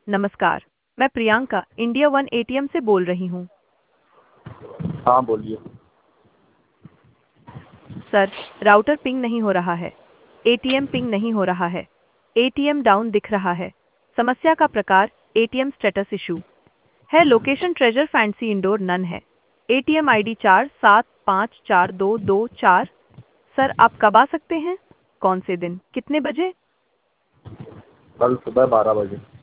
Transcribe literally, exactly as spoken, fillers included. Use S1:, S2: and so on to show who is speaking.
S1: नमस्कार, मैं Priyanka India one ATM से बोल रही हूँ।
S2: हाँ बोलिए।
S1: सर, राउटर पिंग नहीं हो रहा है। एटीएम पिंग नहीं हो रहा है। एटीएम डाउन दिख रहा है। समस्या का प्रकार एटीएम स्टेटस इशू है। लोकेशन ट्रेजर फैंसी इंडोर नन है। एटीएम आईडी चार सात पाँच चार दो दो चार। सर, आप कब आ सकते हैं? कौन से दिन, कितने बजे?
S2: कल सुबह बारह बजे।